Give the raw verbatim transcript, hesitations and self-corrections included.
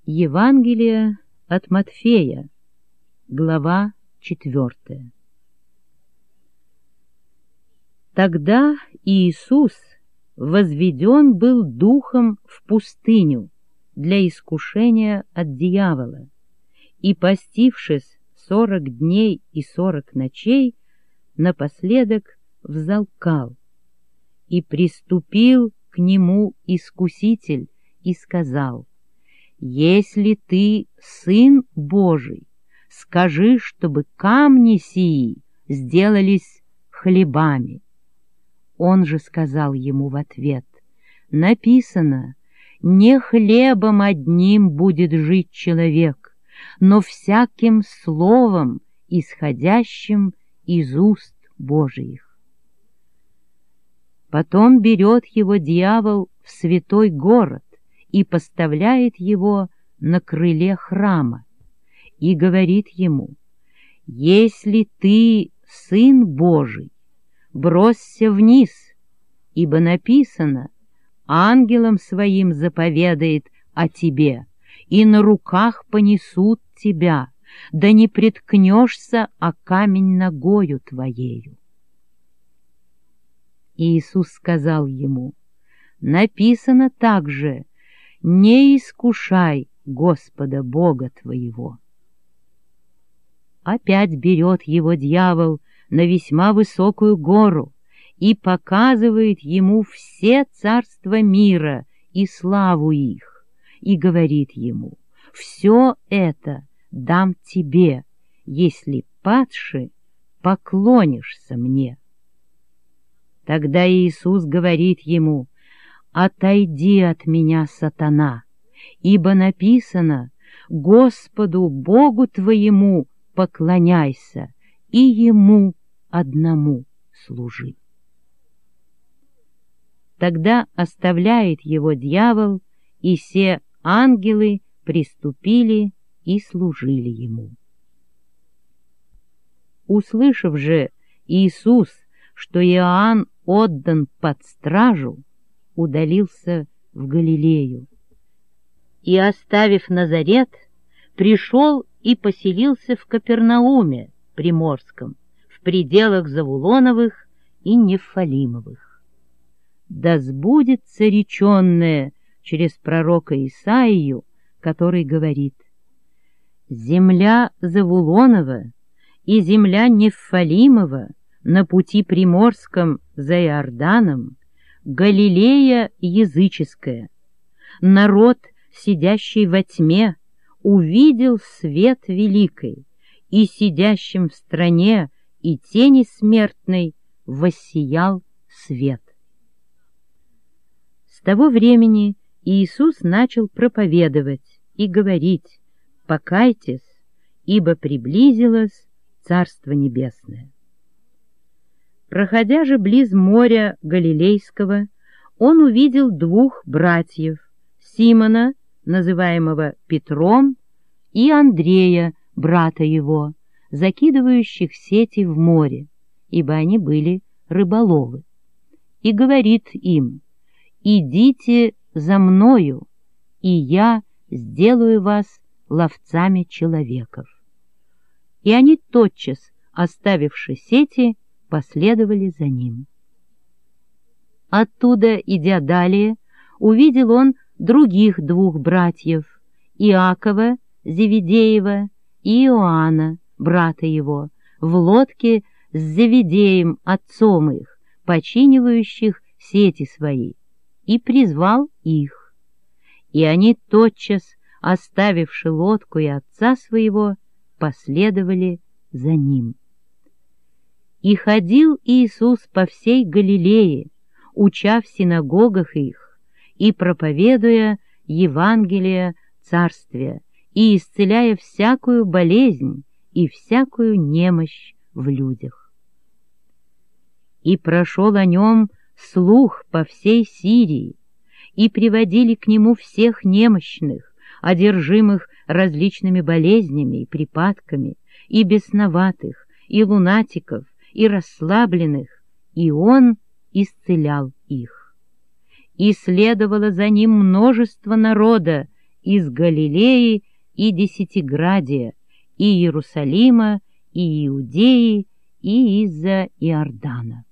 Евангелие от Матфея, глава четвертая. Тогда Иисус возведен был духом в пустыню для искушения от дьявола, и, постившись сорок дней и сорок ночей, напоследок взалкал. И приступил к нему искуситель и сказал: «Если ты Сын Божий, скажи, чтобы камни сии сделались хлебами». Он же сказал ему в ответ: «Написано: не хлебом одним будет жить человек, но всяким словом, исходящим из уст Божиих». Потом берет его дьявол в святой город и поставляет его на крыле храма, и говорит ему: «Если ты Сын Божий, бросься вниз, ибо написано: ангелам своим заповедает о тебе, и на руках понесут тебя, да не приткнешься о камень ногою твоею». Иисус сказал ему: «Написано также: не искушай Господа Бога твоего». Опять берет его дьявол на весьма высокую гору и показывает ему все царства мира и славу их, и говорит ему: «Все это дам тебе, если падши поклонишься мне». Тогда Иисус говорит ему: «Отойди от меня, сатана, ибо написано: Господу Богу твоему поклоняйся и Ему одному служи». Тогда оставляет его дьявол, и все ангелы приступили и служили ему. Услышав же Иисус, что Иоанн отдан под стражу, удалился в Галилею. И, оставив Назарет, пришел и поселился в Капернауме Приморском, в пределах Завулоновых и Нефалимовых. Да сбудется реченное через пророка Исаию, который говорит: «Земля Завулонова и земля Нефалимова на пути Приморском за Иорданом, Галилея языческая, народ, сидящий во тьме, увидел свет великий, и сидящим в стране и тени смертной воссиял свет». С того времени Иисус начал проповедовать и говорить: «Покайтесь, ибо приблизилось Царство Небесное». Проходя же близ моря Галилейского, он увидел двух братьев: Симона, называемого Петром, и Андрея, брата его, закидывающих сети в море, ибо они были рыболовы. И говорит им: «Идите за мною, и я сделаю вас ловцами человеков». И они тотчас, оставивши сети, последовали за ним. Оттуда, идя далее, увидел он других двух братьев: Иакова, Зеведеева, и Иоанна, брата его, в лодке с Зеведеем, отцом их, починивающих сети свои, и призвал их. И они тотчас, оставивши лодку и отца своего, последовали за ним. И ходил Иисус по всей Галилее, уча в синагогах их и проповедуя Евангелие Царствия, и исцеляя всякую болезнь и всякую немощь в людях. И прошел о нем слух по всей Сирии, и приводили к нему всех немощных, одержимых различными болезнями и припадками, и бесноватых, и лунатиков, и расслабленных, и он исцелял их. И следовало за ним множество народа из Галилеи и Десятиградия, и Иерусалима, и Иудеи, и из-за Иордана.